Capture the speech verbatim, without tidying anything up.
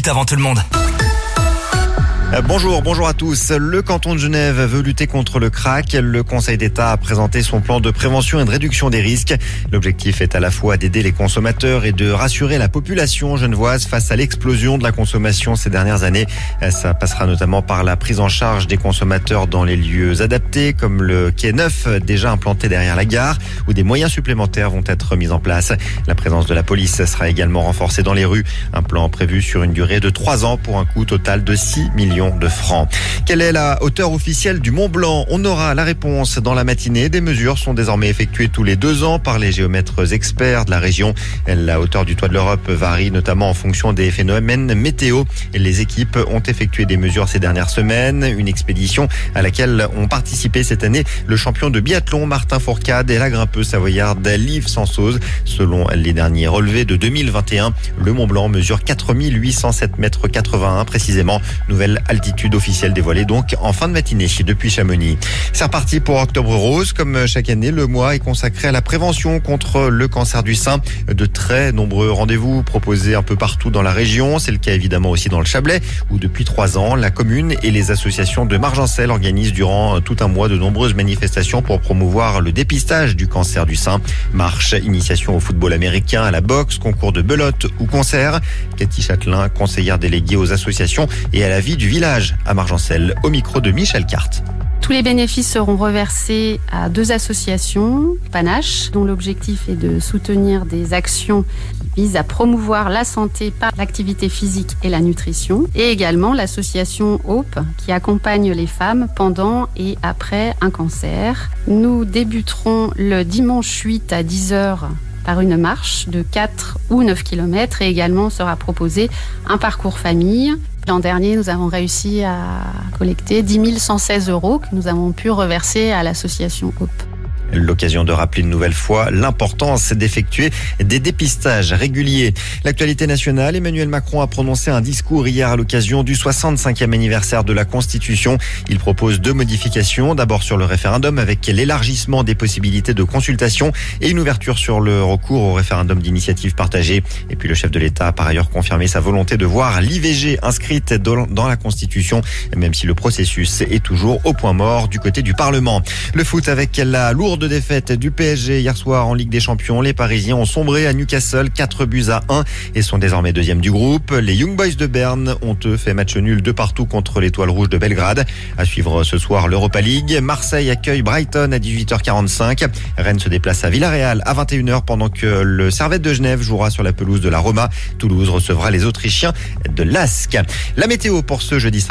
minutes avant tout le monde. Bonjour, bonjour à tous. Le canton de Genève veut lutter contre le crack. Le Conseil d'État a présenté son plan de prévention et de réduction des risques. L'objectif est à la fois d'aider les consommateurs et de rassurer la population genevoise face à l'explosion de la consommation ces dernières années. Ça passera notamment par la prise en charge des consommateurs dans les lieux adaptés, comme le quai neuf déjà implanté derrière la gare, où des moyens supplémentaires vont être mis en place. La présence de la police sera également renforcée dans les rues. Un plan prévu sur une durée de trois ans pour un coût total de six millions de francs. Quelle est la hauteur officielle du Mont Blanc? On aura la réponse dans la matinée. Des mesures sont désormais effectuées tous les deux ans par les géomètres experts de la région. La hauteur du toit de l'Europe varie notamment en fonction des phénomènes météo. Les équipes ont effectué des mesures ces dernières semaines. Une expédition à laquelle ont participé cette année le champion de biathlon Martin Fourcade et la grimpeuse savoyarde Liv Sansoz. Selon les derniers relevés de deux mille vingt et un, le Mont Blanc mesure quatre mille huit cent sept mètres quatre-vingt-un précisément. Nouvelle altitude officielle dévoilée donc en fin de matinée depuis Chamonix. C'est reparti pour Octobre Rose. Comme chaque année, le mois est consacré à la prévention contre le cancer du sein. De très nombreux rendez-vous proposés un peu partout dans la région. C'est le cas évidemment aussi dans le Chablais, où depuis trois ans, la commune et les associations de Margencel organisent durant tout un mois de nombreuses manifestations pour promouvoir le dépistage du cancer du sein. Marche, initiation au football américain, à la boxe, concours de belote ou concert. Cathy Châtelain, conseillère déléguée aux associations et à la vie du village à Margencel, au micro de Michel Carte. Tous les bénéfices seront reversés à deux associations, Panache, dont l'objectif est de soutenir des actions qui visent à promouvoir la santé par l'activité physique et la nutrition, et également l'association Hope, qui accompagne les femmes pendant et après un cancer. Nous débuterons le dimanche huit à dix heures par une marche de quatre ou neuf kilomètres et également sera proposé un parcours famille. L'an dernier, nous avons réussi à collecter dix mille cent seize euros que nous avons pu reverser à l'association Hope. L'occasion de rappeler une nouvelle fois l'importance d'effectuer des dépistages réguliers. L'actualité nationale, Emmanuel Macron a prononcé un discours hier à l'occasion du soixante-cinquième anniversaire de la Constitution. Il propose deux modifications. D'abord sur le référendum avec l'élargissement des possibilités de consultation et une ouverture sur le recours au référendum d'initiative partagée. Et puis le chef de l'État a par ailleurs confirmé sa volonté de voir l'I V G inscrite dans la Constitution, même si le processus est toujours au point mort du côté du Parlement. Le foot avec la lourde de défaite du P S G hier soir en Ligue des Champions. Les Parisiens ont sombré à Newcastle, quatre buts à un et sont désormais deuxième du groupe. Les Young Boys de Berne ont eux fait match nul de partout contre l'Étoile Rouge de Belgrade. À suivre ce soir l'Europa League. Marseille accueille Brighton à dix-huit heures quarante-cinq. Rennes se déplace à Villarreal à vingt et une heures pendant que le Servette de Genève jouera sur la pelouse de la Roma. Toulouse recevra les Autrichiens de l'A S C. La météo pour ce jeudi cinq